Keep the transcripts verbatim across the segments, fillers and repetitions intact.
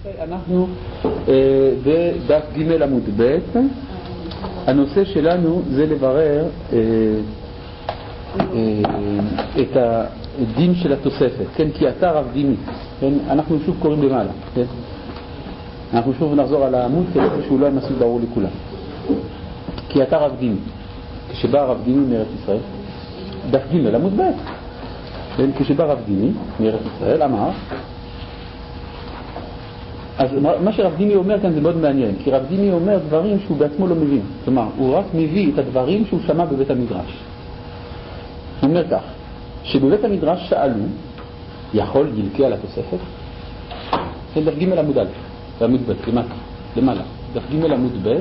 אנחנו בדף ג' עמוד ב'. הנושא שלנו זה לברר את הדין של התוספת, כן? כי אתה רב דימי, כן? אנחנו שוב קוראים למעלה, כן? אנחנו שוב נחזור על העמוד כדי שהוא לא ימסו ברור לכולם. כי אתה רב דימי, כשבא רב דימי מארץ ישראל, דף ג' עמוד ב', כן? כשבא רב דימי מארץ ישראל אמר, אז מה שרב דימי אומר כאן זה מאוד מעניין, כי רב דימי אומר דברים שהוא בעצמו לא מבין. כלומר, הוא רק מביא את הדברים שהוא שמע בבית המדרש. הוא אומר כך, שבבית המדרש שאלו, יכול ילקה על התוספת? זה דף ג' עמוד א', עמוד ב', למטה, למעלה. דף ג' עמוד ב',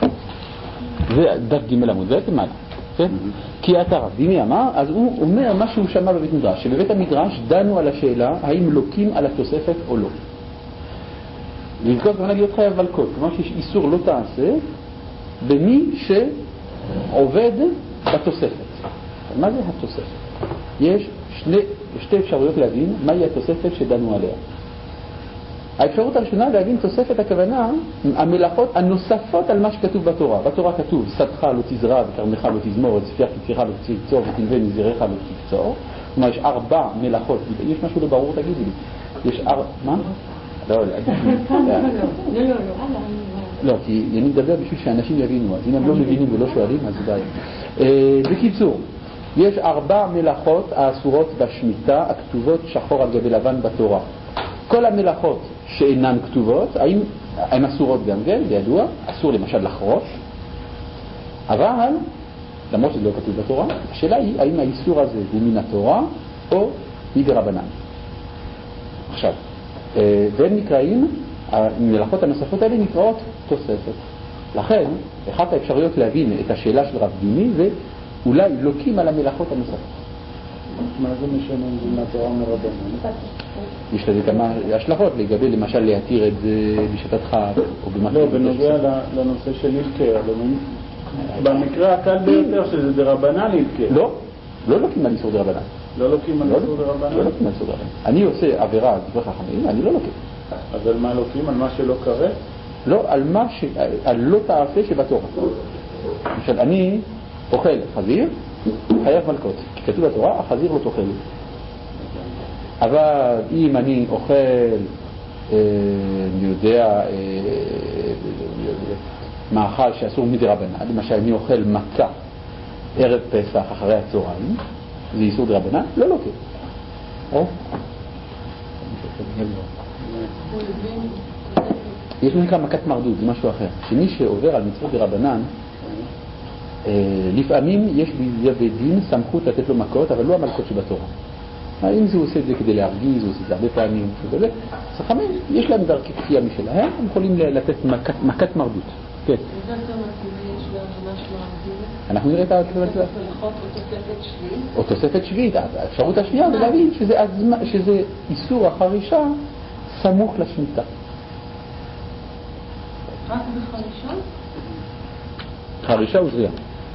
ודף ג' עמוד ב', למעלה. כן? כי אתה רב דימי אמר, אז הוא אומר מה שהוא שמע בבית המדרש, שבבית המדרש דנו על השאלה, האם לוקים על התוספת או לא. לזכות כמובן להיות חייב מלכות, כלומר שיש איסור לא תעשה במי שעובד בתוספת. מה זה התוספת? יש שני, שתי אפשרויות להבין מהי התוספת שדנו עליה. האפשרות הראשונה להבין תוספת הכוונה המלאכות הנוספות על מה שכתוב בתורה. בתורה כתוב שדך לא תזרע וכרמך לא תזמור וצפיח כתפיך לא תקצור ותלווה מזרעך לא תקצור. כלומר יש ארבע מלאכות. יש משהו לא ברור תגידי לי. יש ארבע... מה? לא, לא, לא, לא, לא, כי אני מדבר בשביל שאנשים יבינו, אז אם הם לא מבינים ולא שואלים, אז זה בעיה. בקיצור, יש ארבע מלאכות האסורות בשמיטה, הכתובות שחור על גבי לבן בתורה. כל המלאכות שאינן כתובות, הן אסורות גם כן, בידוע, אסור למשל לחרוש, אבל, למרות שזה לא כתוב בתורה, השאלה היא, האם האיסור הזה הוא מן התורה או מדרבנן. עכשיו, והם נקראים, המלאכות הנוספות האלה נקראות תוספת. לכן, אחת האפשרויות להבין את השאלה של רב דימי זה אולי לוקים על המלאכות הנוספות. מה זה משנה אם זה מהתורה מרבנן? יש לזה כמה השלכות, לגבי למשל להתיר את זה בשתת חג או במקום. לא, בנוגע לנושא של ילקה, במקרה הקל ביותר שזה דרבנן ילקה. לא, לא לוקים על איסור דרבנן. לא לוקים על איסור דרבנן? לא לוקים על איסור דרבנן. אני עושה עבירה דברי חכמים, אני לא לוקים. אז על מה לוקים? על מה שלא קרה? לא, על מה ש... על לא תעשה שבתורה. למשל, אני אוכל חזיר, חייב מלכות. כי כתוב בתורה, החזיר לא תאכל. אבל אם אני אוכל, אה, אני יודע, אה, מאכל שאסור מדרבנן, למשל אני אוכל מצה ערב פסח אחרי הצהריים, זה איסור דרבנן? לא לוקה. או? יש לי נקרא מכת מרדות, זה משהו אחר. שמי שעובר על מצוות דרבנן, לפעמים יש בבית דין סמכות לתת לו מכות, אבל לא המלכות שבתורה. אם זה עושה את זה כדי להרגיז, הוא עושה את זה הרבה פעמים, חכמים, יש להם דרכי כפייה משלהם, הם יכולים לתת מכת מרדות. כן. אנחנו נראה את התוספת או תוספת שביעית. האפשרות השנייה זה להבין שזה איסור החרישה סמוך לשמיטה. רק בחרישה? חרישה הוא זריעה.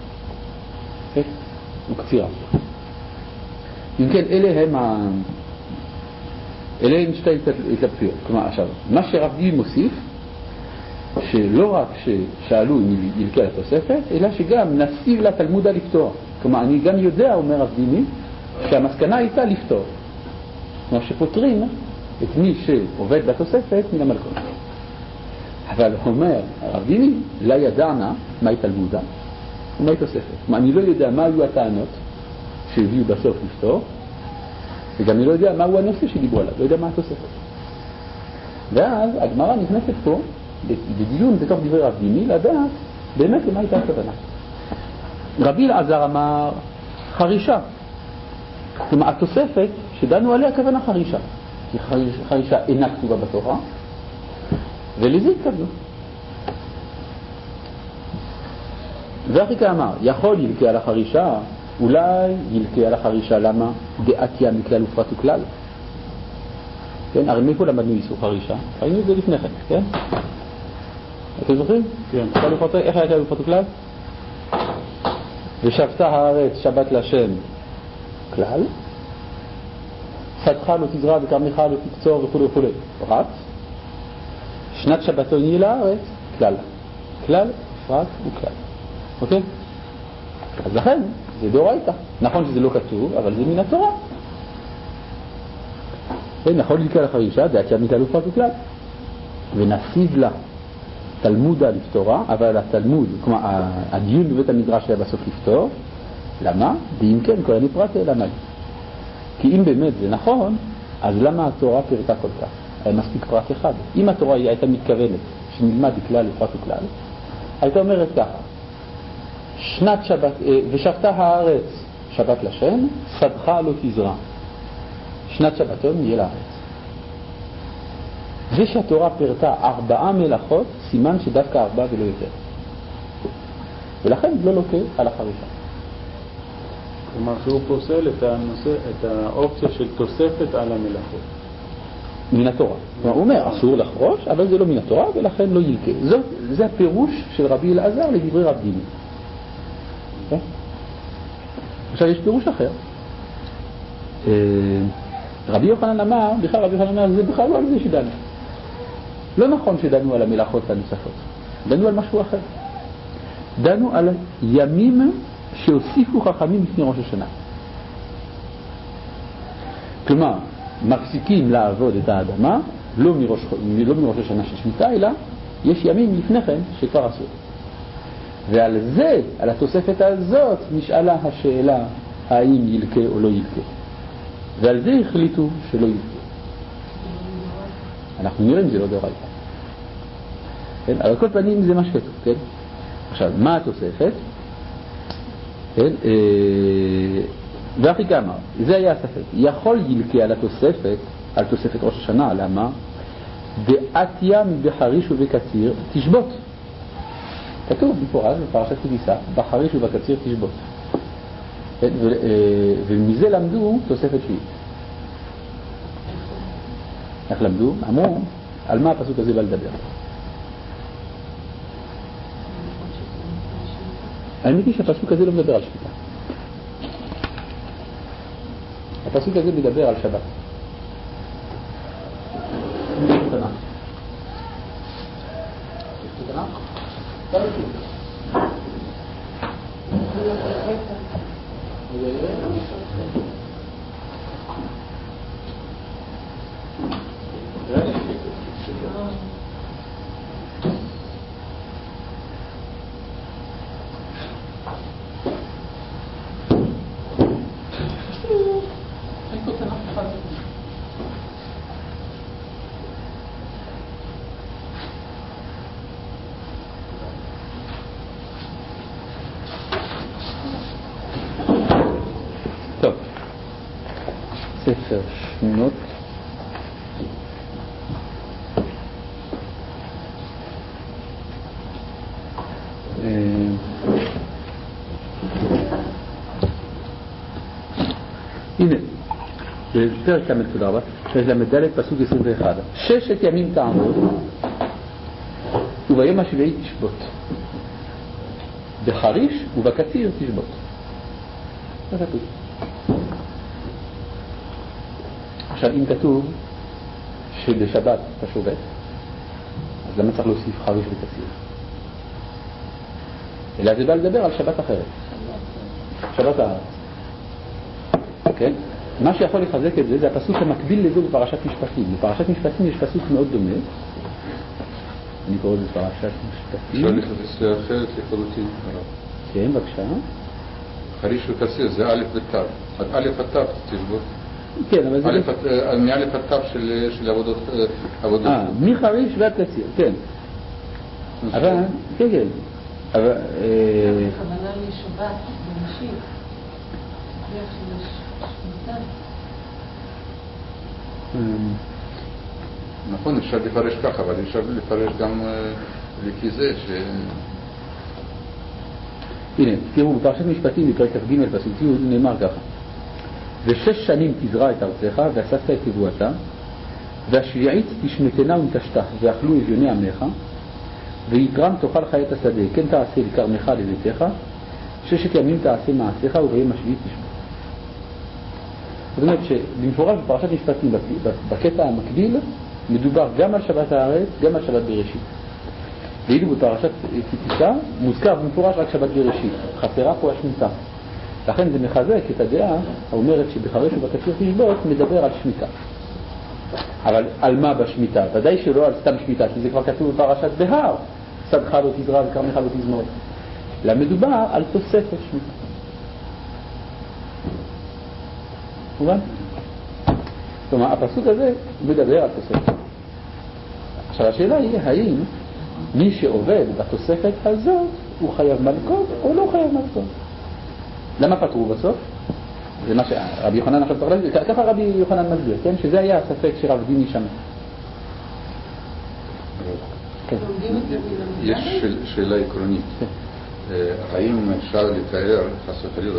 הוא קצירה. אם כן, אלה הם ה... אלה הם שתי התלבטויות. כלומר, עכשיו, מה שרב דימי מוסיף, שלא רק ששאלו אם ילקה על התוספת, אלא שגם נסיב לתלמודה לפתור. כלומר, אני גם יודע, אומר רב דימי, שהמסקנה הייתה לפתור. כלומר, שפותרים את מי שעובד בתוספת מן המלכות. אבל אומר הרב דימי, לא ידענה מהי תלמודה ומהי תוספת. כלומר, אני לא יודע מה היו הטענות שהביאו בסוף לפתור, וגם אני לא יודע מהו הנושא שדיברו עליו, לא יודע מה התוספת. ואז הגמרא נכנסת פה, בדיון בתוך דברי רב דימי, לדעת באמת למה הייתה הכוונה. רבי אלעזר אמר חרישה. כלומר, התוספת שדנו עליה הכוונה חרישה. כי חרישה אינה כתובה בתורה, ולזה התכוונו. ואחריקה אמר, יכול ילקה על החרישה, אולי ילקה על החרישה, למה? דעתיה מכלל ופרט וכלל. כן, הרי מאיפה למדנו איסור חרישה? ראינו את זה לפני כן, כן? אתם זוכרים? כן. איך היה כלל ופרט וכלל? ושבתה הארץ שבת להשם כלל, שדך לא תזרע וכרמך לא תקצור וכו' וכו'. פרט. שנת שבתון יהיה לארץ, כלל. כלל, פרט וכלל. אוקיי? אז לכן, זה דאורייתא. נכון שזה לא כתוב, אבל זה מן התורה. נכון לקרוא לחרישה, דעתיה מכלל ופרט וכלל. ונסיב לה תלמודה לפתורה, אבל התלמוד, כלומר, הדיון בבית המדרש היה בסוף לפתור. למה? ואם כן, כל אני פרט למד. כי אם באמת זה נכון, אז למה התורה פירטה כל כך? היה מספיק פרט אחד. אם התורה הייתה מתכוונת שנלמד כלל ופרט וכלל, הייתה אומרת ככה, שנת שבת, ושבתה הארץ שבת לשם, סדך לא תזרע. שנת שבתון יהיה לארץ. זה שהתורה פירטה ארבעה מלאכות, סימן שדווקא ארבעה ולא יותר. ולכן לא לוקה על החרישה. כלומר שהוא פוסל את הנושא, את האופציה של תוספת על המלאכות. מן התורה. הוא אומר, אסור לחרוש, אבל זה לא מן התורה, ולכן לא ילקה. זאת, זה הפירוש של רבי אלעזר לדברי רב דימי. Okay? עכשיו יש פירוש אחר. רבי יוחנן אמר, בכלל רבי יוחנן אמר, זה בכלל לא על זה שדנו. לא נכון שדנו על המלאכות הנוספות. דנו על משהו אחר. דנו על ימים שהוסיפו חכמים לפני ראש השנה. כלומר, מפסיקים לעבוד את האדמה, לא מראש, לא מראש השנה של שמיטה, אלא יש ימים לפני כן שכבר עשו. ועל זה, על התוספת הזאת, נשאלה השאלה האם ילקה או לא ילקה. ועל זה החליטו שלא ילקה. אנחנו נראה אם זה לא דאורייתא. כן? אבל כל פנים זה מה שכתוב, כן? עכשיו, מה התוספת? כן? אה... ואחי כמה, זה היה הספק. יכול ילקה על התוספת, על תוספת ראש השנה, למה? דעתיה מבחריש ובקציר תשבות. כתוב בפורש בפרשת כי תישא, בחריש ובקציר תשבות. כן? ו... ומזה למדו תוספת שביעית. איך למדו? אמרו, על מה הפסוק הזה בא לדבר? האמת היא שהפסוק הזה לא מדבר על שביתה. הפסוק הזה מדבר על שבת. תנ"ך. תנ"ך? טוב, ספר שמות הנה, בפרק כ"ד תודה רבה, פרק ל"ד פסוק עשרים ואחת. ששת ימים תעמוד וביום השביעי תשבות, בחריש ובקציר תשבות. זה כתוב. עכשיו אם כתוב שבשבת אתה שובת, אז למה צריך להוסיף חריש וקציר? אלא זה בא לדבר על שבת אחרת, שבת הארץ. כן? מה שיכול לחזק את זה זה הפסוק המקביל לזה בפרשת משפטים. בפרשת משפטים יש פסוק מאוד דומה, אני קורא לזה פרשת משפטים. אפשר לחזק אחרת לחלוטין. כן, בבקשה. חריש וקציר זה א' ות', א' הת' תשבות. כן, אבל זה... מא' הת' של עבודות... אה, מחריש ועד קציר, כן. אבל, כן, כן. אבל... בכוונה לשבת, לנשים. איך שיש שמיטה. נכון, אפשר לפרש ככה, אבל אפשר לפרש גם לפי זה ש... הנה, תראו, בפרשת משפטים בפרק כ"ג פסוק י' נאמר ככה: ושש שנים תזרע את ארצך ואספת את תבואתה, והשביעית תשמטנה ונטשתה ואכלו אביוני עמך, ויתרם תאכל חיית השדה, כן תעשה לכרמך לביתך, ששת ימים תעשה מעשיך וביום השביעית תשבות. זאת אומרת שבמפורש בפרשת משפטים בקטע המקביל מדובר גם על שבת הארץ, גם על שבת בראשית. ואילו בפרשת כי תישא מוזכר במפורש רק שבת בראשית, חסרה פה השמיטה. לכן זה מחזק את הדעה האומרת שבחרש ובקציר תשבות מדבר על שמיטה. אבל על מה בשמיטה? ודאי שלא על סתם שמיטה, כי זה כבר כתוב בפרשת בהר, שדך לא תזרע וכרמך לא תזמור. אלא מדובר על תוספת שמיטה. מובן? כלומר, הפסוק הזה מדבר על תוספת. עכשיו השאלה היא, האם מי שעובד בתוספת הזאת הוא חייב מלכות או לא חייב מלכות? למה פתרו בסוף? זה מה שרבי יוחנן עכשיו צריך להגיד, ככה רבי יוחנן מסביר, כן? שזה היה הספק שרב דיני שם. יש שאלה עקרונית. האם אפשר לתאר, חס וחלילה,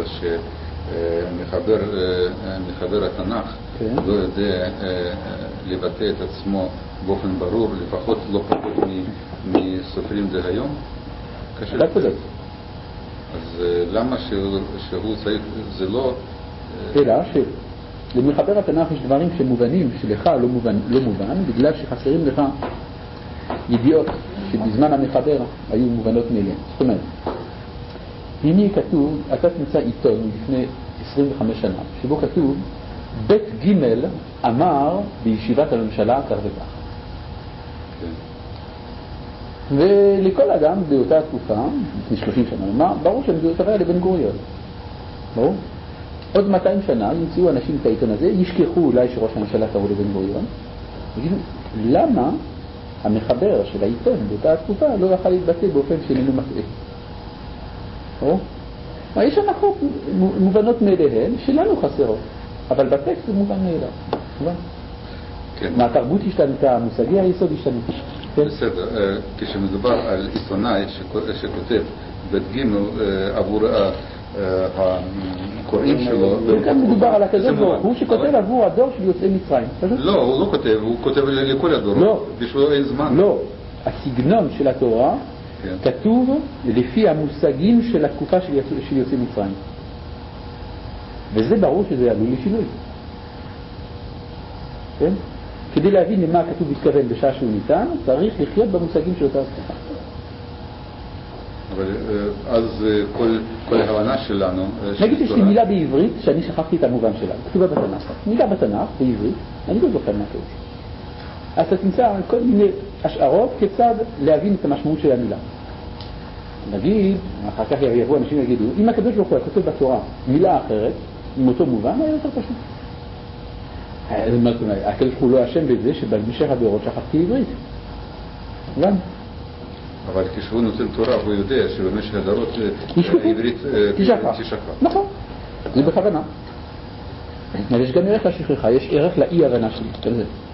שמחבר התנ"ך לא יודע לבטא את עצמו באופן ברור, לפחות לא פחות מסופרים דהיום? לא צודק. אז למה שהוא צריך, זה לא... אלא שלמחבר התנ"ך יש דברים שמובנים שלך לא מובן, לא מובן בגלל שחסרים לך ידיעות שבזמן המחבר היו מובנות מאליהן. זאת אומרת, הנה כתוב, אתה תמצא עיתון לפני עשרים וחמש שנה שבו כתוב בית ג' אמר בישיבת הממשלה כך וכך. ולכל אדם באותה תקופה, לפני שלושים שנה, מה? ברור שמדובר היה לבן גוריון. ברור? עוד מאתיים שנה ימצאו אנשים את העיתון הזה, ישכחו אולי שראש הממשלה קראו לבן גוריון, ויגידו, למה המחבר של העיתון באותה תקופה לא יכל להתבטא באופן שאיננו מטעה? ברור? יש הנחות מובנות מאליהן שלנו חסרות, אבל בטקסט זה מובן מאליו. מובן? כן. מה, התרבות השתנתה, מושגי היסוד השתנתה. בסדר, כשמדובר על עיתונאי שכותב בית ג' עבור הקוראים שלו... וכאן מדובר על הקדוש ברוך הוא שכותב עבור הדור של יוצאי מצרים. לא, הוא לא כותב, הוא כותב לכל הדור. לא. בשבילו אין זמן. לא, הסגנון של התורה כתוב לפי המושגים של התקופה של יוצאי מצרים. וזה ברור שזה עלול לשינוי. כן? כדי להבין למה הכתוב מתכוון בשעה שהוא ניתן, צריך לחיות במושגים של אותה תקופה. אבל אז כל, כל ההבנה שלנו... נגיד יש לי מילה בעברית שאני שכחתי את המובן שלה, כתובה בתנ"ך. מילה בתנ"ך בעברית, אני לא זוכר מה כתוב. אז אתה תמצא כל מיני השערות כיצד להבין את המשמעות של המילה. נגיד, אחר כך יבואו אנשים יגידו, אם הקדוש ברוך הוא כותב בתורה מילה אחרת, עם אותו מובן, היה יותר פשוט. הקדוש ברוך הוא לא אשם בזה שבמשך הדורות שכחתי עברית. גם. אבל כשהוא נותן תורה הוא יודע שבמשך הדורות העברית תשכח. נכון, זה בכוונה. יש גם ערך לשכחה, יש ערך לאי הבנה שלי. מאיפה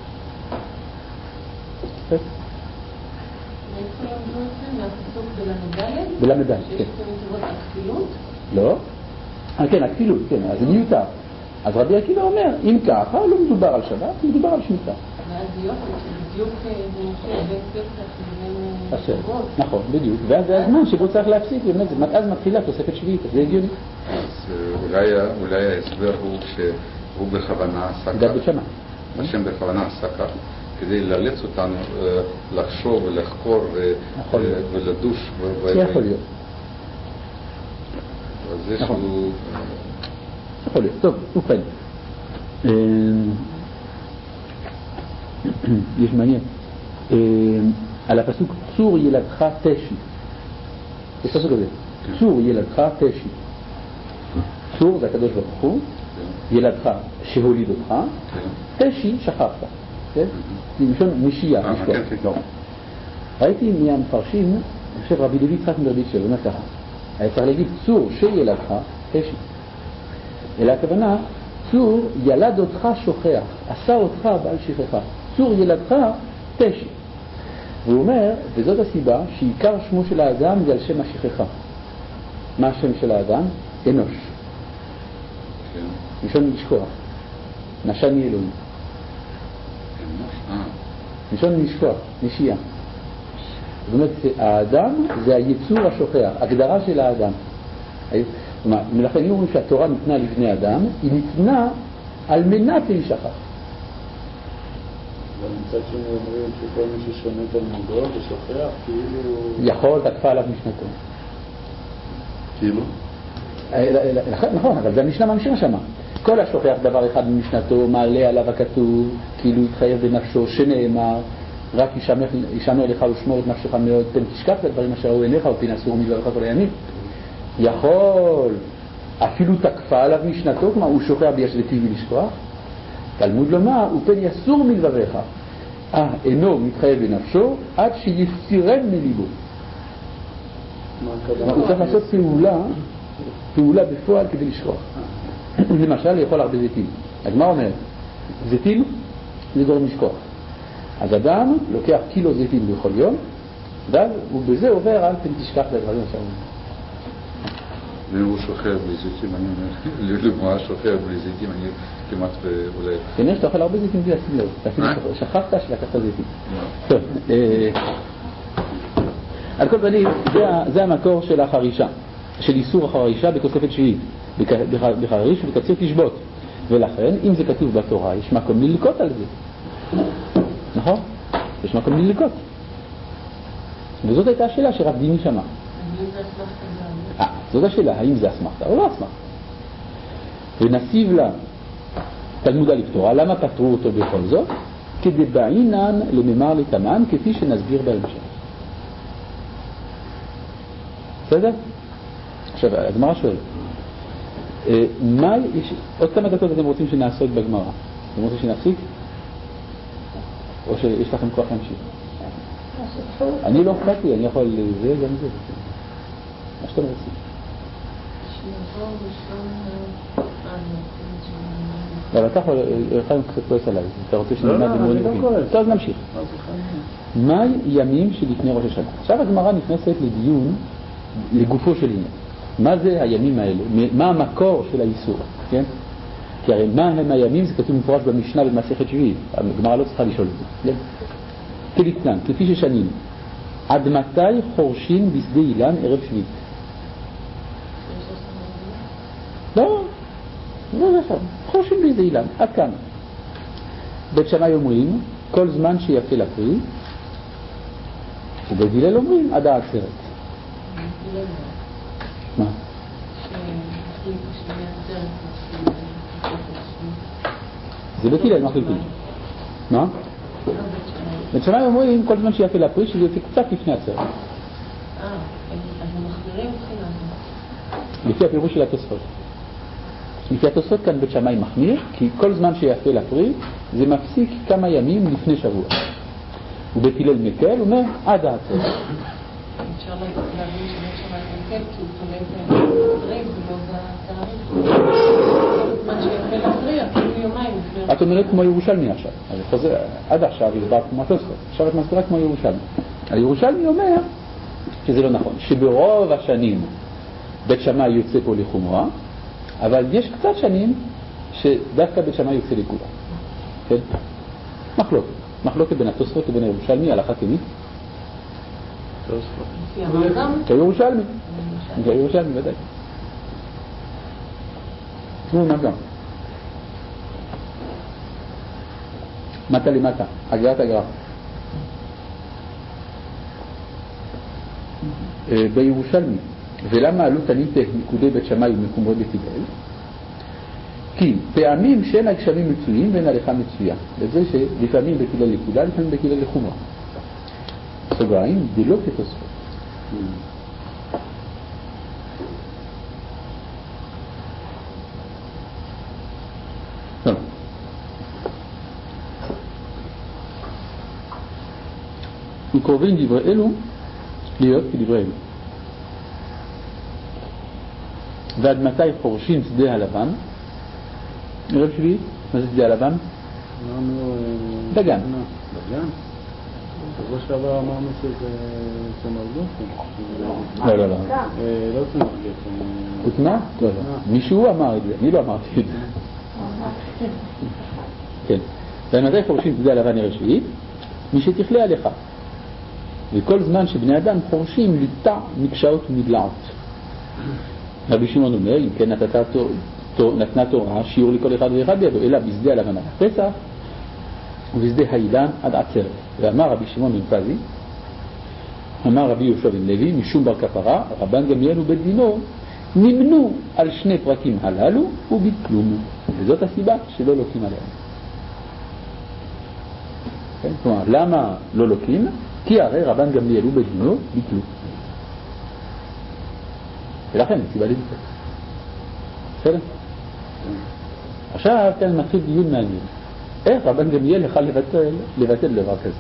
למדו את זה? מהפסוק בלמדלת? בלמדלת, כן. שיש במתוות הכפילות? לא. כן, הכפילות, כן, אז זה מיותר. אז רבי עקיבא אומר, אם ככה, לא מדובר על שבת, מדובר על שמיטה. ואז יופי, שבדיוק זה מופיע בין פסח ובין שבועות. נכון, בדיוק. ואז זה הזמן שבו צריך להפסיק, באמת, אז מתחילה תוספת שביעית, זה הגיוני. אז אולי ההסבר הוא שהוא בכוונה עשה כך. השם בכוונה עשה כך, כדי לאלץ אותנו לחשוב ולחקור ולדוש. זה יכול להיות. אז זה שהוא... יכול להיות. טוב, ובכן. יש מעניין. על הפסוק צור ילדך תשי. יש פסוק הזה. צור ילדך תשי. צור זה הקדוש ברוך הוא. ילדך שהוליד אותך. תשי שכחת. כן? למשון נשייה. ראיתי מהמפרשים, אני חושב רבי לוי יצחק מברדיצ'ב, הוא אומר ככה. היה צריך להגיד צור שילדך תשי. אלא הכוונה, צור ילד אותך שוכח, עשה אותך בעל שכחה. צור ילדך תשי. והוא אומר, וזאת הסיבה שעיקר שמו של האדם זה על שם השכחה. מה השם של האדם? אנוש. ראשון לשכוח. נשני אלוהים. ראשון לשכוח, נשייה. זאת אומרת, האדם זה היצור השוכח, הגדרה של האדם. מלכן אומרים שהתורה ניתנה לבני אדם, היא ניתנה על מנת להישכח. מצד שני אומרים שכל מי ששונה תלמודו ושוכח, כאילו... יכול, תקפה עליו משנתו. כאילו? נכון, אבל זה המשנה ממשיך שמה. כל השוכח דבר אחד ממשנתו, מעלה עליו הכתוב, כאילו התחייב בנפשו, שנאמר, רק ישמר לך ושמור את נפשך מאוד, פן תשכח את הדברים אשר ראו עיניך ופן אסור מדבריך כל הימים. יכול, אפילו תקפה עליו משנתו, כלומר הוא שוכח ביש וטבעי לשכוח. תלמוד לומר, ופן יסור מדבריך. אה, אינו מתחייב בנפשו, עד שיסירם מליבו. הוא צריך לעשות פעולה, פעולה בפועל כדי לשכוח. למשל, יכול הרבה זיתים. הגמרא אומרת, זיתים זה גורם לשכוח. אז אדם לוקח קילו זיתים בכל יום, ובזה עובר על פן תשכח לדברים השארים. ואם הוא שוכב בלי זיתים, אני אומר, לגמרא שוכב בלי זיתים, אני כמעט אולי... כנראה שאתה אוכל הרבה זיתים בלי לשים לב, אפילו שכחת שלקחת זיתים. טוב, על כל פנים, זה המקור של החרישה, של איסור החרישה בתוספת שביעית, בחריש ובקציר תשבות. ולכן, אם זה כתוב בתורה, יש מקום ללקוט על זה. נכון? יש מקום ללקוט. וזאת הייתה השאלה שרב דיני שמע. אה, זאת השאלה, האם זה אסמכתא או לא אסמכתא. ונסיב לה תלמודה לפתורה, למה פתרו אותו בכל זאת? כדי בעינן לממר לתמן, כפי שנסביר בהמשך. בסדר? עכשיו, הגמרא שואלת, מה יש, עוד כמה דקות אתם רוצים שנעסוק בגמרא? אתם רוצים שנפסיק? או שיש לכם כוח להמשיך? אני לא אכפתי, אני יכול זה, גם זה. מה שאתם רוצים. אבל אתה יכול קצת כועס עליי, אתה רוצה שנלמד אמורים נבוכים. טוב, אז נמשיך. מה ימים שלפני ראש השנה? עכשיו הגמרא נכנסת לדיון לגופו של עניין. מה זה הימים האלה? מה המקור של האיסור? כן? כי הרי מה הם הימים? זה כתוב מפורש במשנה במסכת שביעית. הגמרא לא צריכה לשאול את זה. כלתנן, כפי ששנינו. עד מתי חורשים בשדה אילן ערב שביעית? לא, לא נכון. חורשים בשדה אילן. עד כמה? בית שמאי אומרים, כל זמן שיפה לפרי, ובית הלל אומרים, עד העצרת. מה? זה בית הלל, מה חלקי? מה? בית שמאי אומרים כל זמן שיפה לפרי שזה יוצא קצת לפני עצרת. אה, אז הם מחזירים מבחינה הזאת. לפי הפירוש של התוספות. לפי התוספות כאן בית שמאי מחמיר, כי כל זמן שיפה לפרי זה מפסיק כמה ימים לפני שבוע. ובית הלל מקל, אומר עד העצרת. אפשר להבין שבית שמאי מקל כי הוא תולה את הפרי ולא בתאריך. זמן שיפה לפרי, אפילו יומיים לפני. את אומרת כמו ירושלמי עכשיו. אז חוזר, עד עכשיו הסברת כמו התוספות. עכשיו את מסבירה כמו ירושלמי. הירושלמי אומר שזה לא נכון, שברוב השנים בית שמאי יוצא פה לחומרה, אבל יש קצת שנים שדווקא בית שמאי יוצא לכולה. כן? מחלוקת. מחלוקת בין התוספות לבין הירושלמי, הלכה כמי? תוספות. כירושלמי. כירושלמי, ודאי. תשמעו מה גם. מטה למטה, הגרת הגרף. בירושלמי. ולמה עלו תניתך נקודי בית שמאי ומקומות בית הלל? כי פעמים שאין הגשמים מצויים ואין הלכה מצויה. וזה שלפעמים בית הלל לכולה, לפעמים בית הלל לחומרה. סוגריים, דלא כתוספות. טוב. וקרובים דברי אלו להיות כדברי אלו. ועד מתי חורשים שדה הלבן? ערב שביעית, מה זה שדה הלבן? אמרנו... דגן. דגן? שבוע שעבר אמרנו שזה צמר גפן. לא, לא, לא. לא צמר גפן. כותנה? לא, לא. מישהו אמר את זה, אני לא אמרתי את זה. כן. ועד מתי חורשים שדה הלבן ערב שביעית? מי שתכלה עליך. וכל זמן שבני אדם חורשים ליטע מקשאות ומדלעות. רבי שמעון אומר, אם כן נתנה תורה, שיעור לכל אחד ואחד בידו, אלא בשדה הלבן על הפסח, ובשדה האילן עד עצרת. ואמר רבי שמעון בן פזי, אמר רבי יהושע בן לוי, משום בר כפרה, רבן גמליאל ובדינו נמנו על שני פרקים הללו וביטלומו. וזאת הסיבה שלא לוקים עליהם. כן? כלומר, למה לא לוקים? כי הרי רבן גמליאל ובדינו ביטלו. ולכן הסיבה לביטל. בסדר? עכשיו כאן מתחיל דיון מעניין. איך רבן גמליאל יכל לבטל, לבטל דבר כזה?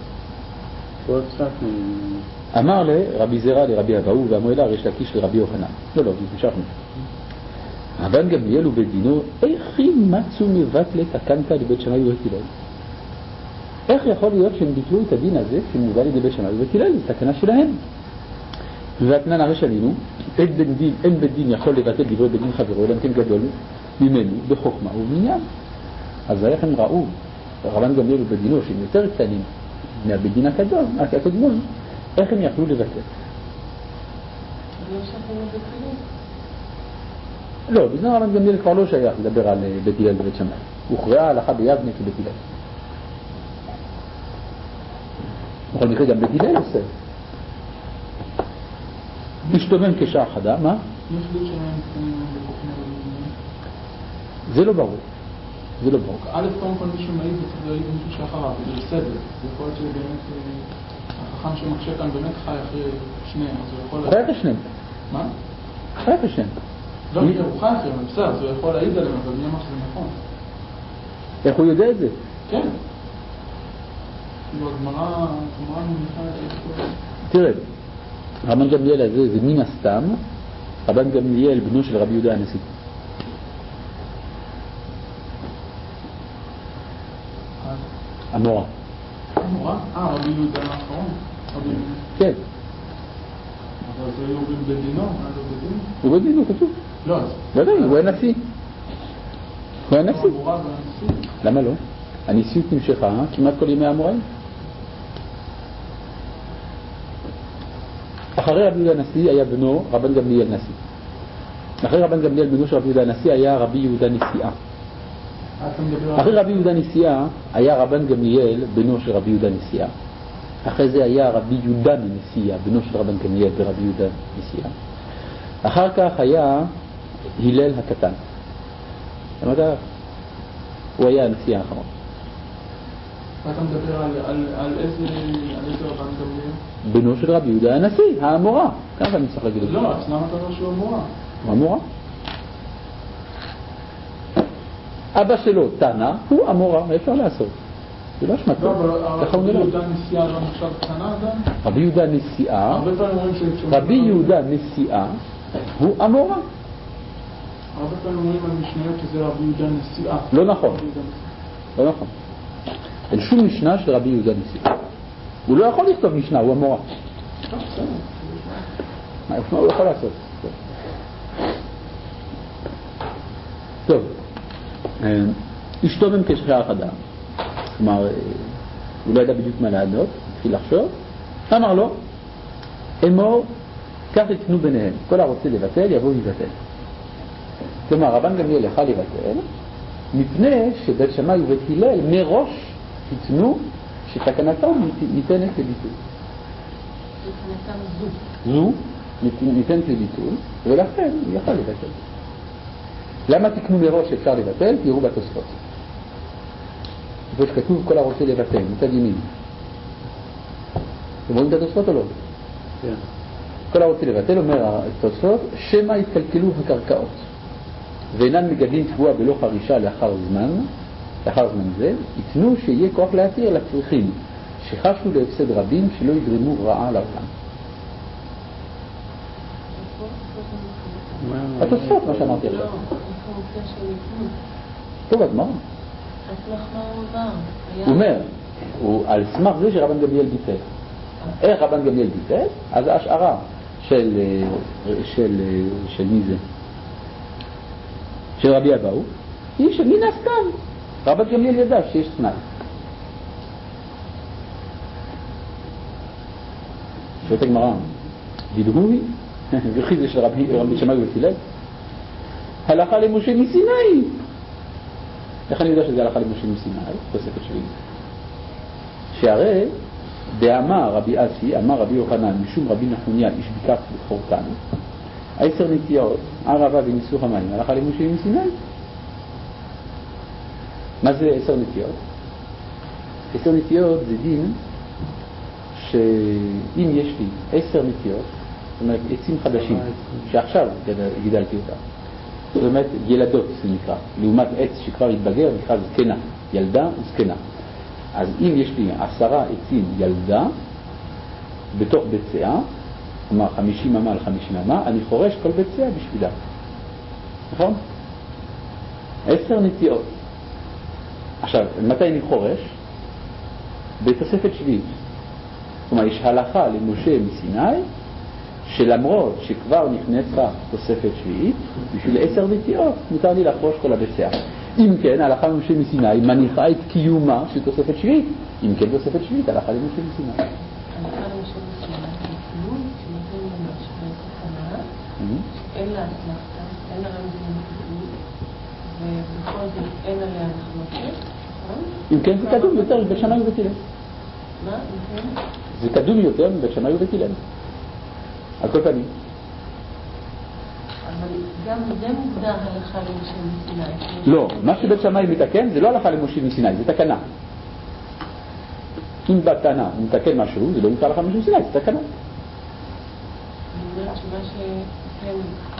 אמר לרבי זרע לרבי אבאו ואמר לה ריש לקיש לרבי יוחנן. לא, לא, נשארנו. רבן גמליאל ובדינו, איך מצאו מבטלת הקנטה לבית שמאי ובית הלל? איך יכול להיות שהם ביטלו את הדין הזה שמובא לידי בית שמאי ובית הלל? זו תקנה שלהם. ואתנן הרי שלינו, אין בית דין, אין בית דין יכול לבטל דברי בית דין חברו, אלא כן גדול ממנו בחוכמה ובעניין. אז איך הם ראו רבן גמליאל ובדינו שהם יותר קטנים מהבית דין הקדום, הקדמון, איך הם יכלו לבטל? לא, בזמן רבן גמליאל כבר לא שייך לדבר על בית הלל ובית שמאי. הוכרעה ההלכה ביבנה כבית הלל. בכל מקרה גם בית הלל עושה. משתומם כשעה חדה, מה? זה לא ברור. זה לא ברור. א', קודם כל מישהו מעיד וצריך להעיד מישהו שאחריו, זה בסדר. זה יכול להיות שבאמת החכם שמקשה כאן באמת חי אחרי שניהם, אז הוא יכול... חי אחרי שניהם. מה? חי אחרי שניהם. לא, הוא חי אחרי, אבל בסדר, אז הוא יכול להעיד עליהם, אבל מי אמר שזה נכון? איך הוא יודע את זה? כן. הגמרא, הגמרא מניחה את זה. תראה, רבן גמליאל הזה זה מן הסתם רבן גמליאל בנו של רבי יהודה הנשיא. המורה. המורה? אה, רבי יהודה האחרון? כן. אבל זה הוא בדינו? מה לא בדינו? הוא בדינו, כתוב. לא, אז... ודאי, הוא היה נשיא. הוא היה נשיא. המורה והנשיא. למה לא? הנשיאות נמשכה כמעט כל ימי האמוראים. אחרי רבי יהודה הנשיא היה בנו רבן גמליאל נשיא. אחרי רבן גמליאל בנו של רבי יהודה הנשיא היה רבי יהודה נשיאה. אחרי רבי יהודה נשיאה היה רבן גמליאל בנו של רבי יהודה נשיאה. אחרי זה היה רבי יהודה נשיאה בנו של רבן גמליאל ברבי יהודה נשיאה. אחר כך היה הלל הקטן. למדת? הוא היה הנשיא האחרון. ואתה מדבר על, על, על איזה, על איזה רבן גמליאל? בנו של רבי יהודה הנשיא, האמורה. ככה אני צריך להגיד את זה. לא, אז למה אתה אומר שהוא אמורה? הוא אמורה. אבא שלו, תנא, הוא אמורה, מה אפשר לעשות? זה לא אשמתו. לא, אבל רבי יהודה נשיאה לא נחשב קטנה עדיין? רבי יהודה נשיאה, הרבה פעמים אומרים ש... רבי יהודה נשיאה, הוא אמורה. הרבה פעמים אומרים על משניות שזה רבי יהודה נשיאה. לא נכון. לא נכון. אין שום משנה של רבי יהודה נשיאה. הוא לא יכול לכתוב משנה, הוא אמורה. מה הוא יכול לעשות? טוב. אשתו בן כשעה חדה. כלומר, הוא לא ידע בדיוק מה לענות, התחיל לחשוב. אמר לו, אמור, כך יתנו ביניהם. כל הרוצה לבטל, יבוא ויבטל. כלומר, רבן גמליאל יכל לבטל, מפני שבית שמאי ובית הלל מראש יתנו שתקנתם ניתנת לביטול. תקנתם זו. זו ניתנת לביטול, ולכן הוא יכל לבטל. למה תקנו מראש שאפשר לבטל? תראו בתוספות. וכתוב כל הרוצה לבטל, מצד ימין. אתם רואים את התוספות או לא? כן. כל הרוצה לבטל אומר התוספות, שמה התקלקלו הקרקעות ואינן מגדלים תבואה בלא חרישה לאחר זמן, לאחר זמן זה, יתנו שיהיה כוח להתיר לצריכים שחשו להפסד רבים שלא יגרמו רעה לעולם. התוספות, מה שאמרתי עכשיו. טוב, אז מה? הוא אומר, על סמך זה שרבן גמליאל ביטל. איך רבן גמליאל ביטל? אז ההשערה של של של מי זה? של רבי אבאו היא שמן הסתם רבן גמליאל ידע שיש תנאי. שואלת הגמרא, דידהוי וכי זה של רבי שמאי ובית הלל? הלכה למשה מסיני. איך אני יודע שזה הלכה למשה מסיני? תוספת שלי. שהרי באמר רבי אסי, אמר רבי יוחנן, משום רבי נחוניה, איש בקעת חורתן, עשר נטיות, ערבה וניסוך המים, הלכה למשה מסיני. מה זה עשר נטיות? עשר נטיות זה דין שאם יש לי עשר נטיות, זאת אומרת עצים חדשים, שעכשיו גידלתי אותם, זאת אומרת ילדות זה נקרא, לעומת עץ שכבר התבגר נקרא זקנה, ילדה זקנה. אז אם יש לי עשרה עצים ילדה בתוך ביציה, כלומר חמישים אמה על חמישים אמה, אני חורש כל ביציה בשבילה, נכון? עשר נטיות. עכשיו, מתי אני חורש? בתוספת שביעית. כלומר, יש הלכה למשה מסיני, שלמרות שכבר נכנסה תוספת שביעית, בשביל עשר נטיות מותר לי לחרוש כל הביציה. אם כן, הלכה למשה מסיני מניחה את קיומה של תוספת שביעית. אם כן, תוספת שביעית, הלכה למשה מסיני. הלכה למשה מסיני, קיום שנותן ממש בתקנה, אין לה אסמכתה, אין לה רמזים קיום, ובכל זאת אין עליה מחלוקת. אם כן, זה קדום יותר מבית שמאי ובית הלל. מה? אם כן? זה קדום יותר מבית שמאי ובית הלל. על כל פנים. אבל גם זה מוגדר הלכה למשה מסיני. לא, מה שבית שמאי מתקן זה לא הלכה למשה מסיני, זה תקנה. אם בתקנה הוא מתקן משהו, זה לא נקרא הלכה למשה מסיני, זה תקנה. אני אומרת שמה שהם...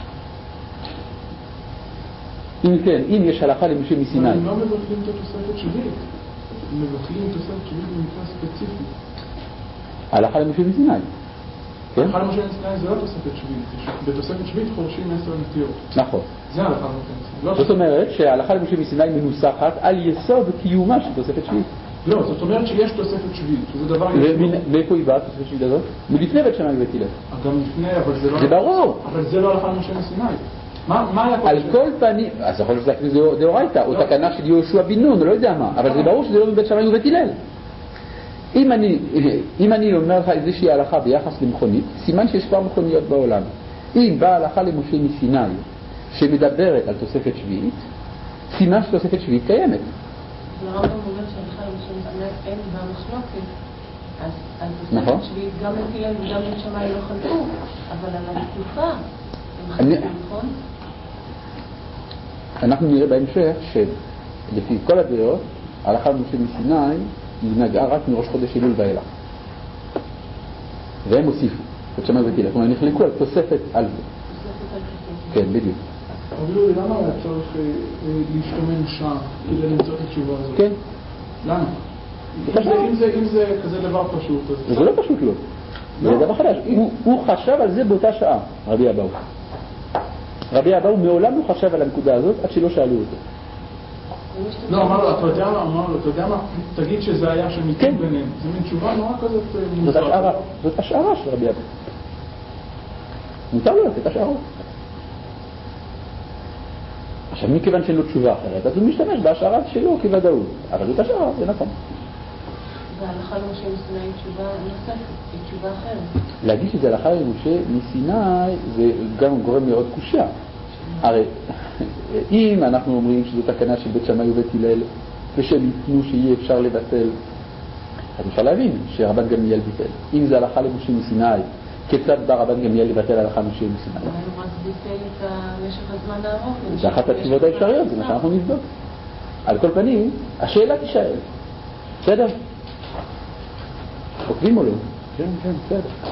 אם כן, אם יש הלכה למשה מסיני... אבל הם לא מבטלים את התוספת שביעית. הם מבטלים תוספת שביעית במקרה ספציפי. הלכה למשה מסיני. הלכה למשה מסיני זה לא תוספת שביעית. בתוספת שביעית חורשים עשר נטיות. נכון. זה הלכה למשה מסיני. זאת אומרת שההלכה למשה מסיני מנוסחת על יסוד קיומה של תוספת שביעית. לא, זאת אומרת שיש תוספת שביעית, שזה דבר... מאיפה היא באה תוספת שביעית הזאת? מלפני בית שמאי ובית הלל. גם לפני, אבל זה לא... זה ברור. אבל זה לא הלכה למשה מסיני. מה היה... על כל פנים, אז יכול להיות שזה דאורייתא, או תקנה של יהושע בן נון, לא יודע מה, אבל זה ברור שזה לא מבית שמאי ובית הלל. אם אני, אם אני אומר לך איזושהי הלכה ביחס למכונית, סימן שיש כבר מכוניות בעולם. אם באה הלכה למשה מסיני שמדברת על תוספת שביעית, סימן שתוספת שביעית קיימת. הרמב"ם אומר שהלכה למשה מסיני אין בה מחלוקת, אז על נכון. תוספת שביעית גם בית הלל וגם בית שמאי לא חלקו, אבל על התקופה הם חלקו, נכון? אנחנו נראה בהמשך שלפי כל הדעות, ההלכה למשה מסיני היא נגעה רק מראש חודש אלול ואילך. והם הוסיפו, בית שמאי ובית הלל. כלומר, נחלקו על תוספת על זה. תוספת על תוספת. כן, בדיוק. אבל למה היה צריך להשתמש שם כדי למצוא את התשובה הזאת? כן. למה? אם זה כזה דבר פשוט, אז... זה לא פשוט לא. זה דבר חדש. הוא חשב על זה באותה שעה, רבי אבאו. רבי אבאו מעולם לא חשב על הנקודה הזאת עד שלא שאלו אותו. לא, אמר לו, אתה יודע מה, אמר לו, אתה יודע מה, תגיד שזה היה שמיתים ביניהם. זה מין תשובה נורא כזאת מוזר. זאת השערה, זאת השערה של רבי אבאו. מותר לו לתת השערות. עכשיו, מכיוון שאין לו תשובה אחרת, אז הוא משתמש בהשערה שלו כוודאות. אבל זאת השערה, זה נכון. והלכה למשה מסיני היא תשובה נוספת, היא תשובה אחרת. להגיד שזה הלכה למשה מסיני זה גם גורם מאוד קושיה. הרי אם אנחנו אומרים שזו תקנה של בית שמאי ובית הלל ושהם ייתנו שיהיה אפשר לבטל, אז אפשר להבין שרבן גמליאל ביטל. אם זה הלכה למשה מסיני, כיצד בא רבן גמליאל לבטל הלכה למשה מסיני? אבל הוא רק ביטל את משך הזמן הארוך. זה אחת התשובות האפשריות, זה מה שאנחנו נבדוק. על כל פנים, השאלה תישאל. בסדר? עוקבים או לא? כן, כן, בסדר.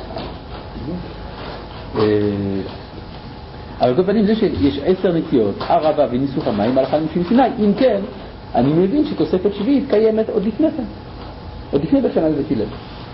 אבל כל פנים זה שיש עשר נטיות, ערבה וניסוך המים, הלכה למשה מסיני. אם כן, אני מבין שתוספת שביעית קיימת עוד לפני כן. עוד לפני בית שמאי ובית הלל.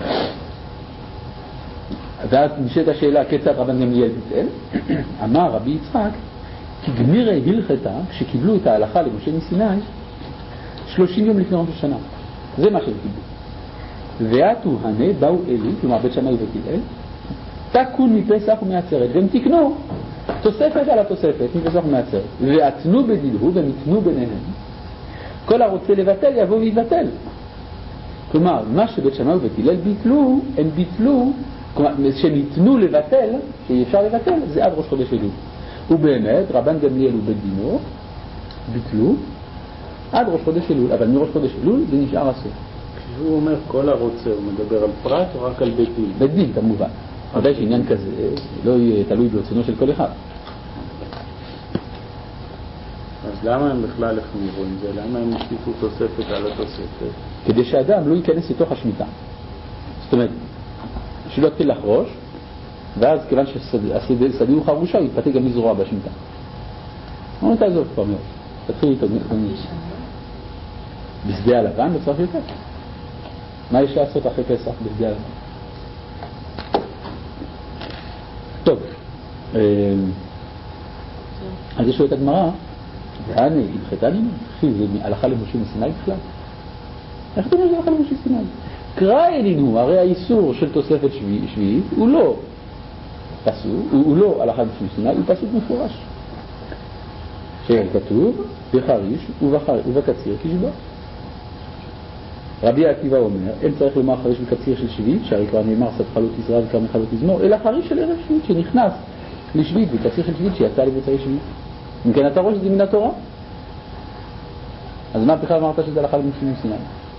ואז נשאלת השאלה, כיצד רבן גמליאל ביטל? אמר רבי יצחק, כי גמירי הלכתה, כשקיבלו את ההלכה למשה מסיני, שלושים יום לפני ראש השנה. זה מה שהם קיבלו. ועתו הנה באו אלי, כלומר בית שמאי ובית הלל, תקון מפסח ומעצרת, והם תקנו תוספת על התוספת מפסח ומעצרת, ועתנו בדלהו וניתנו ביניהם. כל הרוצה לבטל יבוא ויבטל. כלומר, מה שבית שמאי ובית הלל ביטלו, הם ביטלו, כלומר, שניתנו לבטל, שאי-אפשר לבטל, זה עד ראש חודש אלול. ובאמת, רבן גמליאל ובית דינו ביטלו עד ראש חודש אלול, אבל מראש חודש אלול זה נשאר אסור. הוא אומר כל הרוצה, הוא מדבר על פרט או רק על בית דין? בית דין כמובן. ודאי שעניין כזה לא יהיה תלוי ברצונו של כל אחד. אז למה הם בכלל החמירו עם זה? למה הם הוסיפו תוספת על התוספת? כדי שאדם לא ייכנס לתוך השמיטה. זאת אומרת, שלא יתחיל לחרוש, ואז כיוון שהשדה הוא חרושה, יתפתח גם לזרוע בשמיטה. לא תעזוב כבר מאוד. תתחיל איתו. בשדה הלבן בצורך יותר. מה יש לעשות אחרי פסח בשדה הלבן? טוב. אז יש לו את הגמרא, ואני, התחתני, אחי, זה הלכה למשה מסיני בכלל? איך אתה אומר שזה הלכה למשה מסיני? קרא אלינו, הרי האיסור של תוספת שביעית הוא לא פסוק, הוא לא הלכה למשה מסיני, הוא פסוק מפורש. שכתוב בחריש ובקציר כשבות. רבי עקיבא אומר, אין צריך לומר חריש וקציר של שביעית, שהרי כבר נאמר שאת חלות ישראל וכמה חלות מזמור, אלא חריש של ערב שביעית שנכנס לשביעית וקציר של שביעית שיצא לבצעי שביעית. אם כן אתה רואה שזה מן התורה? אז מה בכלל אמרת שזה הלכה למשה מסיני?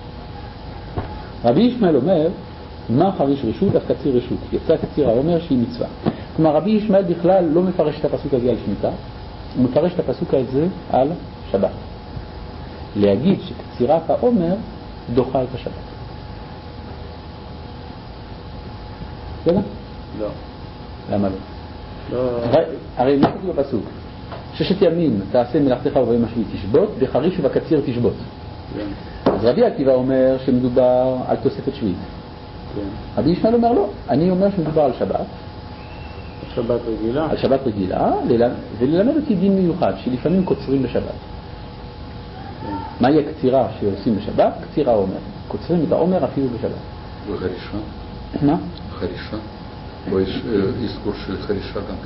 רבי ישמעאל אומר, מה חריש רשות אף קציר רשות? יצא קציר האומר שהיא מצווה. כלומר רבי ישמעאל בכלל לא מפרש את הפסוק הזה על שמיטה, הוא מפרש את הפסוק הזה על שבת. להגיד שקצירת האומר דוחה את השבת. בסדר? לא. למה לא? לא. הרי מה כתוב בפסוק? ששת ימים תעשה מלאכתך וביום השביעי תשבות, בחריש ובקציר תשבות. כן. אז רבי עקיבא אומר שמדובר על תוספת שביעית. כן. רבי ישמעאל אומר לא, אני אומר שמדובר על שבת. שבת רגילה? על שבת רגילה, וללמד אותי דין מיוחד, שלפעמים קוצרים בשבת. כן. מהי הקצירה שעושים בשבת? קציר האומר. קוצרים את האומר אפילו בשבת. וחרישה? מה? חרישה? או יש אזכור של חרישה גם?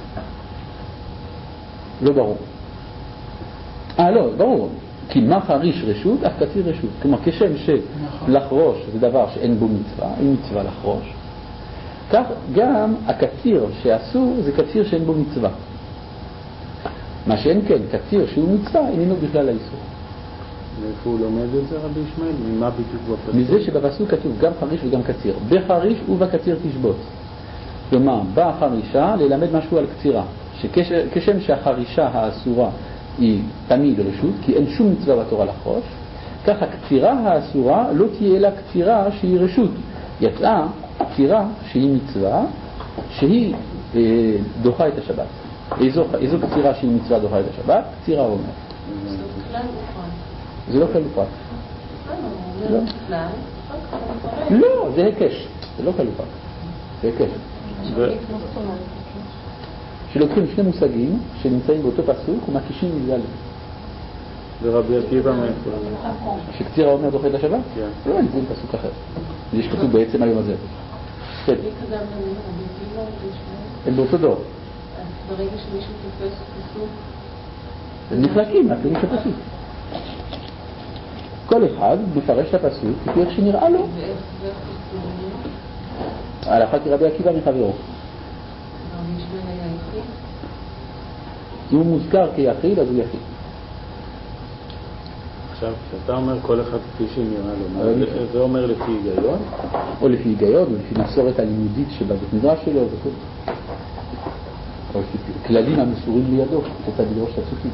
לא ברור. אה, לא, ברור. כי מה חריש רשות, אף קציר רשות. כלומר, כשם שלחרוש זה דבר שאין בו מצווה, אין מצווה לחרוש, כך גם הקציר שאסור זה קציר שאין בו מצווה. מה שאין כן, קציר שהוא מצווה, איננו בכלל האיסור. מאיפה הוא לומד את זה רבי ישמעאל? ממה בדיוק בפסוק? מזה שבפסוק כתוב גם חריש וגם קציר. בחריש ובקציר תשבות. כלומר, באה החרישה ללמד משהו על קצירה. שכשם שהחרישה האסורה היא תמיד רשות, כי אין שום מצווה בתורה לחרוש, כך הקצירה האסורה לא תהיה לה קצירה שהיא רשות. יצאה קצירה שהיא מצווה, שהיא אה, דוחה את השבת. איזו, איזו קצירה שהיא מצווה דוחה את השבת? קצירה אומר. זה כלל ופרט. זה לא כלל ופרט. לא. לא, זה היקש. זה לא כלל ופרט. זה היקש. שלוקחים שני מושגים שנמצאים באותו פסוק ומקישים מזה עליהם. ורבי עקיבא מאיפה? שקציר האומר דוחה את השבת? כן. לא, זה פסוק אחר. יש כתוב בעצם היום הזה. כן. הם באותו דור. אז ברגע שמישהו תופס פסוק? הם נחלקים, הפירוש הפסוק. כל אחד מפרש את הפסוק כפי איך שנראה לו. ואיך זה פסוק? ההלכה כרבי עקיבא מחברו. אם הוא מוזכר כיחיד, אז הוא יחיד. עכשיו, כשאתה אומר כל אחד כפי שנראה לו, זה אומר לפי היגיון? או לפי היגיון, או לפי מסורת הלימודית שבבית מדרש שלו וכו'. או לפי כללים המסורים לידו, כיצד לדרוש את הפסוקים.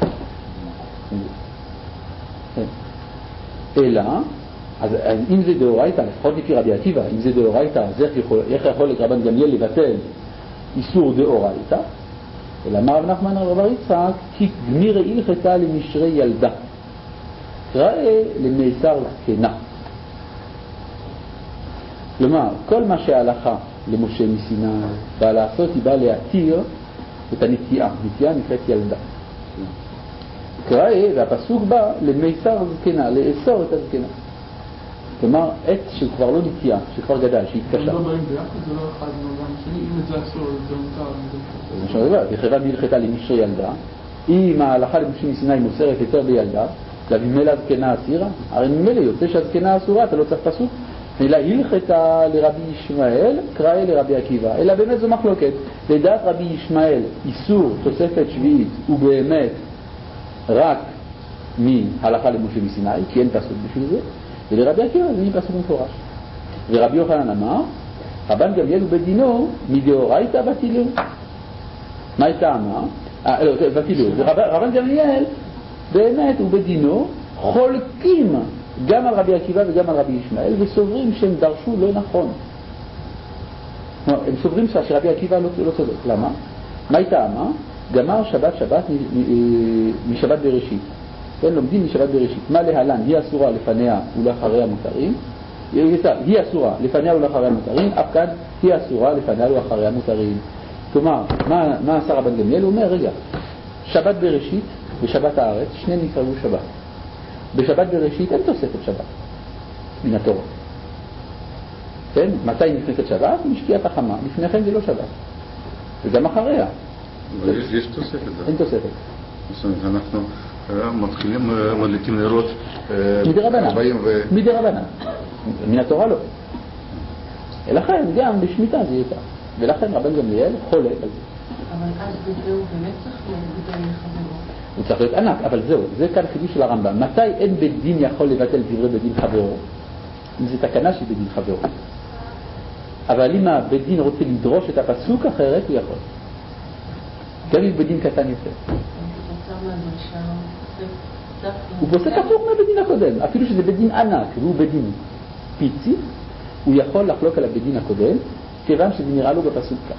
אלא, אז אם זה דאורייתא, לפחות לפי רבי עקיבא, אם זה דאורייתא, אז איך יכול רבן גמליאל לבטל איסור דאורייתא? אלא אמר רב נחמן בר יצחק, כי גמירי הלכתה למשרי ילדה, ראה למאסר זקנה. כלומר, כל מה שההלכה למשה מסיני באה לעשות, היא באה להתיר את הנטייה. נטייה נקראת ילדה. ראה, והפסוק בא למאסר זקנה, לאסור את הזקנה. כלומר, עת שכבר לא נטייה, שכבר גדל, שהתקשה. זה לא באים ביחד, זה לא אחד מעולם שני, אם את זה אסור, זה מותר. זה משהו דבר, תחרה מהלכתה למשרי ילדה, אם ההלכה למשה מסיני מוסרת יותר בילדה, להביא מלא הזקנה אסירה, הרי ממילא יוצא שהזקנה אסורה, אתה לא צריך פסוק, אלא הלכתה לרבי ישמעאל, קרא לרבי עקיבא, אלא באמת זו מחלוקת. לדעת רבי ישמעאל, איסור תוספת שביעית הוא באמת רק מהלכה למשה מסיני, כי אין פסוק בשביל זה. ולרבי עקיבא זה פסוק מפורש. ורבי יוחנן אמר, רבן גמליאל ובדינו מדאורייתא בטילו. מה הייתה אמר? אה, לא, בטילו. ורבן גמליאל באמת ובדינו חולקים גם על רבי עקיבא וגם על רבי ישמעאל וסוברים שהם דרשו לא נכון. הם סוברים שרבי עקיבא לא, לא צודק. למה? מה הייתה אמר? גמר שבת שבת משבת בראשית. כן, לומדים משבת בראשית. מה להלן? היא אסורה לפניה ולאחריה מותרים. היא אסורה לפניה ולאחריה מותרים, אף כאן היא אסורה לפניה ולאחריה מותרים. כלומר, מה, מה עשה רבן גמליאל? הוא אומר, רגע, שבת בראשית ושבת הארץ, שניהם נקראו שבת. בשבת בראשית אין תוספת שבת מן התורה. כן? מתי נכנסת שבת? משקיעת החמה. לפני כן זה לא שבת. וגם אחריה. אבל יש, יש תוספת. אין תוספת. זאת אומרת, אנחנו מתחילים, מדליקים נרות מדי רבנן. ו... מדי רבנן. מן התורה לא. ולכן גם בשמיטה זה יותר. ולכן רבן גמליאל חולק על זה. אבל אז בזה הוא באמת צריך להיות לחברו. הוא צריך להיות ענק, אבל זהו, זה כאן חידוש של הרמב"ם. מתי אין בית דין יכול לבטל דברי בית דין חברו? אם זה תקנה של בית דין חברו. אבל אם הבית דין רוצה לדרוש את הפסוק אחרת, הוא יכול. גם אם בית דין קטן יותר. הוא פוסק הפוך מהבית דין הקודם. אפילו שזה בית דין ענק, והוא בית דין פיצי, הוא יכול לחלוק על הבית דין הקודם, כיוון שזה נראה לו בפסוק כאן.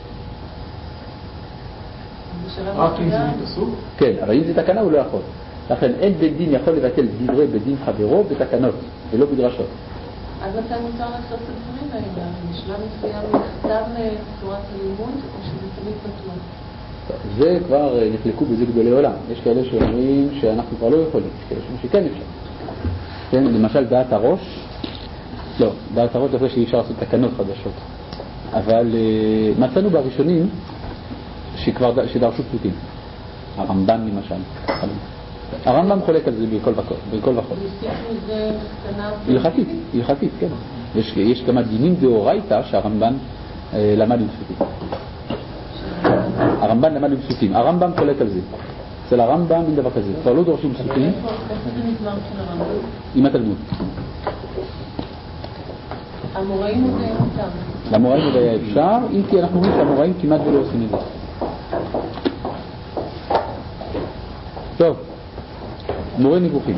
רק אם זה מפסוק? כן, אבל אם זה תקנה הוא לא יכול. לכן אין בית דין יכול לבטל דברי בית דין חברו בתקנות, ולא בדרשות. אז מתי מותר לעשות את הדברים האלה? בשלב מסוים נכתב צורת הלימוד, או שזה תמיד פתוח? זה כבר נחלקו בזה גדולי עולם. יש כאלה שאומרים שאנחנו כבר לא יכולים, יש כאלה שאומרים שכן אפשר. כן, למשל דעת הראש, לא, דעת הראש זה שאי אפשר לעשות תקנות חדשות. אבל מצאנו בראשונים שכבר שדרשו פשוטים. הרמב"ן למשל. הרמב"ם חולק על זה בכל וכל. בכל וכל. הלכתית, הלכתית, כן. יש, יש כמה דינים דאורייתא שהרמב"ן אה, למד עם פשוטים. הרמב"ן למד עם פשוטים. הרמב"ם חולק על זה. אצל הרמב"ם אין דבר כזה. כבר לא דורשים פשוטים. איפה זה נגמר של הרמב"ם? עם התלמוד. המוראים הוא די מותר. למוראים הוא די אפשר, אם כי אנחנו רואים שהמוראים כמעט ולא עושים את זה. טוב, מורה ניגוחים.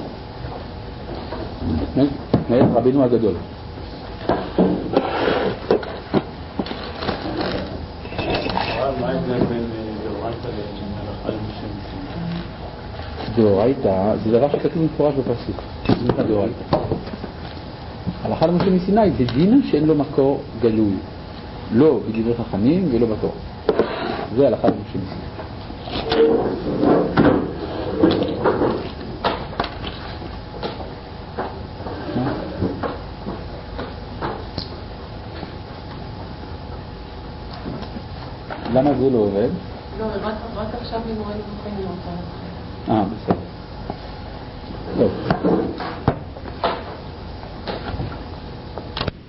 מאת רבינו הגדול. מה ההבדל בין דאורייתא להלכה למשה מסיני? דאורייתא זה דבר שכתוב מפורש בפסוק. זה נקרא דאורייתא. הלכה למשה מסיני זה דין שאין לו מקור גלוי. לא בדברי חכמים ולא בתורה. זה הלכה למשה מסיני. למה זה לא עובד? לא, רק עכשיו ממוראים ניגוחים אני רוצה. אה, בסדר.